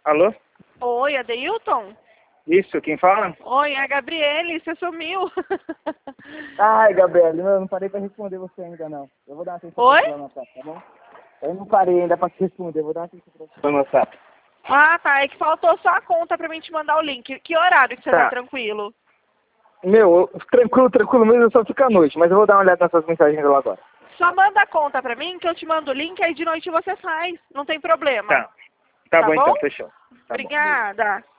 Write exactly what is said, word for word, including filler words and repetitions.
Alô? Oi, Adeilton? Isso, quem fala? Oi, é a Gabriele, você sumiu. Ai, Gabriele, eu não parei pra responder você ainda não. Eu vou dar uma atenção Oi? pra você lá no WhatsApp, tá bom? Eu não parei ainda pra te responder, eu vou dar uma atenção pra você no WhatsApp. Ah, tá, é que faltou só a conta pra mim te mandar o link. Que horário que você tá, Tá. tranquilo? Meu, eu- tranquilo, tranquilo mesmo, eu só fico à noite, mas eu vou dar uma olhada nas suas mensagens lá agora. Só manda a conta pra mim que eu te mando o link, aí de noite você faz. Não tem problema. Tá. Tá, Tá bom, bom? então, fechou. Tá bom. Obrigada.